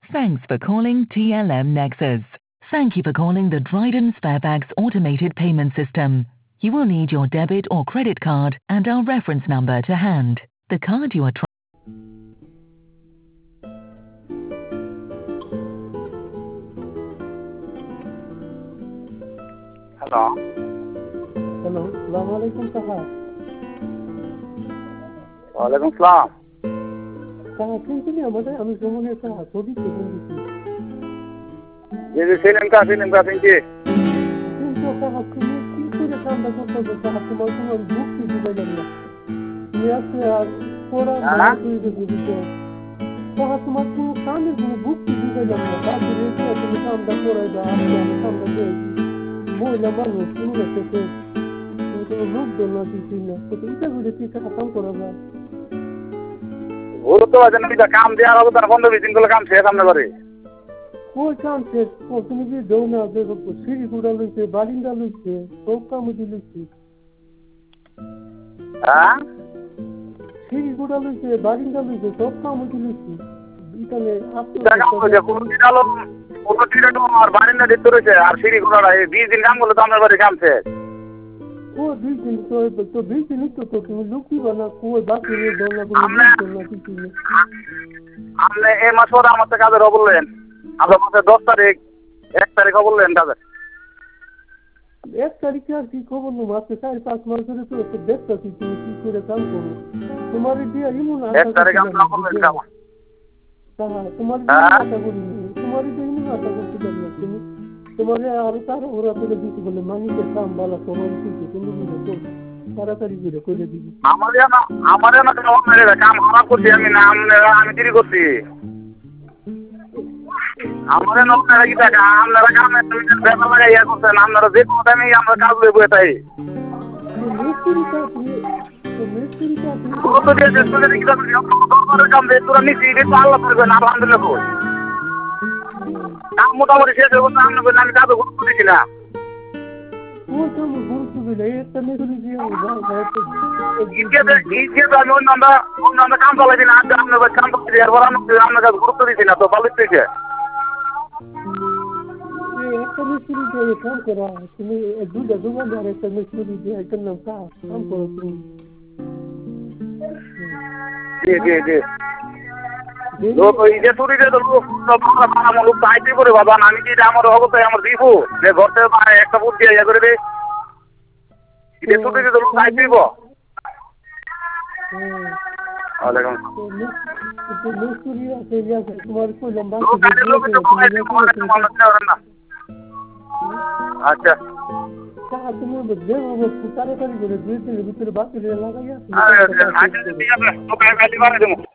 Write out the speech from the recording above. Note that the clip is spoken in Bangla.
Thanks for calling TLM Nexus. Thank you for calling the Dryden Sparebags automated payment system. You will need your debit or credit card and our reference number to hand. The card you are trying. Hello. Hello, Assalamu alaikum Saha. Walaikum salam. Saha, কিন্তু আমি জমনে সাহা ছবি থেকে দিছি। ये फिल्म का फिल्म की কিন্তু সাহা তুমি কি করে কামটা করতে সাহা তোমার কোনো যুক্তি দিবে না। তুমি আছে আর পড়া না তুই দিছো। সাহা তোমার কোনো কামে কোনো যুক্তি দিবে না। বাকি রেখে তুমি কামটা করে দাও, আমি কামটা করে দিই। মহিলা মানুষ তুমি দেখতে তুমি লোক দোলা দিছি না। তো এটা বলে কি কাম করা যায়? ওর তো আছে না কাম দেওয়ার হবে তার 15-20 দিন করে কাম শেষ সামনে করে কোন কাম শেষ তুমি কি দেও না দেখো সিঁড়ি গুড়া লইছে বালিন্দা লইছে সব কাম দিলছি হ্যাঁ সিঁড়ি গুড়া লইছে বালিন্দা লইছে সব কাম দিলছি এখানে কাম করে কোন দিন আলো কোন দিন তো আর বারিন্দা দিতে রয়েছে আর সিঁড়ি গুড়া এই 20 দিন কাম করলে তো আমার বাড়ি কাম শেষ ও 20 দিন তো 20 দিন তো তুমি লুকি বানা কই বাকি রে দেও না তুমি কিছু না আপনি এই মাস পরে আমার তো কাজের বললেন আপনার মাসে 10 তারিখ 1 তারিখ বললেন কাজের 1 তারিখে আর কি খবর নেব আজকে 4-5 মাস ধরে তো একটু ব্যস্ত আছি তুমি কি করে কাম করো তোমার দিয়ে ইমন 1 তারিখ আমরা বললেন কাম তোমার দিয়ে করি তোমার দিয়ে ইমন আশা করতে পারি তুমি তোমার আর তার ওরা করে দিতে বলে মানিকে কাম বালা তোমার কিছু তুমি বুঝো তাড়াতাড়ি করে কইলে দিবি আমারে না কাম খারাপ করছি আমি না আমি দেরি করছি আমাদের নকশা কি টাকা আপনারা কামে ব্যাপার লাগাইয়া করছেন আপনারা যে কোনো টাইমে আমরা কাজ লইব এটাই মোটামুটি শেষ হয়ে গেছে আমি কাজে গুরুত্ব দিচ্ছি না আমি অন্য কাম চালাই দিন আপনার কাম করছি আপনার কাছে গুরুত্ব দিচ্ছি না তো ভালো থেকে একটা মিস্ত্রি দিয়ে কাম করা তুমি দুটা দোকানদার একটা মিস্ত্রি দিয়ে একটা নাম কাম করো তুমি লোক এই যে চুরি যে লোক চাইতে করে বাবা আমি কি আমার অবস্থায় আমার দিব যে ঘর থেকে একটা বুট দিয়ে ইয়ে করে দে চুরি যে লোক চাই দিব আচ্ছা তুমি তাড়াতাড়ি করে 2 দিনের ভিতরে বাকি লাগাইয়া